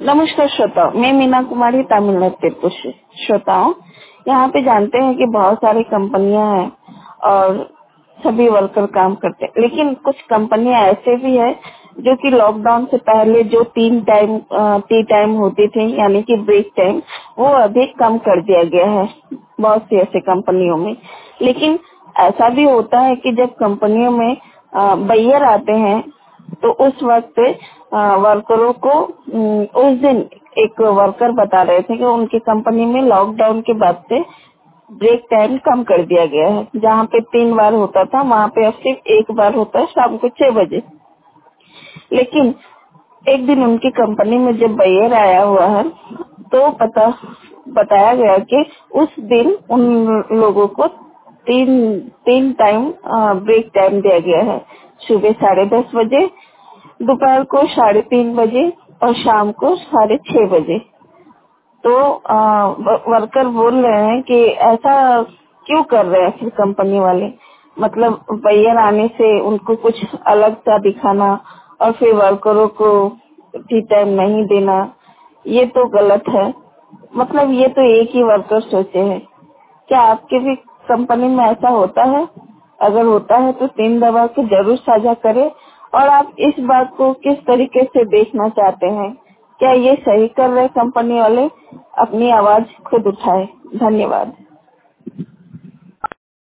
नमस्कार श्रोताओं, मैं मीना कुमारी तमिलनाडु तिरुपति से। श्रोताओं, यहाँ पे जानते हैं कि बहुत सारी कंपनियां हैं और सभी वर्कर काम करते हैं, लेकिन कुछ कंपनियां ऐसे भी है जो कि लॉकडाउन से पहले जो टी टाइम होती थी यानी कि ब्रेक टाइम, वो अभी कम कर दिया गया है बहुत सी ऐसे कंपनियों में। लेकिन ऐसा भी होता है कि जब कंपनियों में बैयर आते हैं तो उस वक्त वर्करों को उस दिन एक वर्कर बता रहे थे कि उनकी कंपनी में लॉकडाउन के बाद से ब्रेक टाइम कम कर दिया गया है। जहाँ पे 3 बार होता था वहाँ पे अब सिर्फ 1 बार होता है शाम को 6 बजे। लेकिन एक दिन उनकी कंपनी में जब बैयर आया हुआ है तो बताया गया कि उस दिन उन लोगों को तीन तीन टाइम ब्रेक टाइम दिया गया है। सुबह 10:30 बजे, दोपहर को 3:30 बजे और शाम को 6:30 बजे। तो वर्कर बोल रहे हैं कि ऐसा क्यों कर रहे हैं फिर कंपनी वाले। मतलब बैयर आने से उनको कुछ अलग सा दिखाना और फिर वर्करों को टी टाइम नहीं देना, ये तो गलत है। मतलब ये तो एक ही वर्कर सोचे है। क्या आपके भी कंपनी में ऐसा होता है? अगर होता है तो 3 दबा के जरूर साझा करें। और आप इस बात को किस तरीके से देखना चाहते हैं? क्या ये सही कर रहे कंपनी वाले? अपनी आवाज खुद उठाए। धन्यवाद।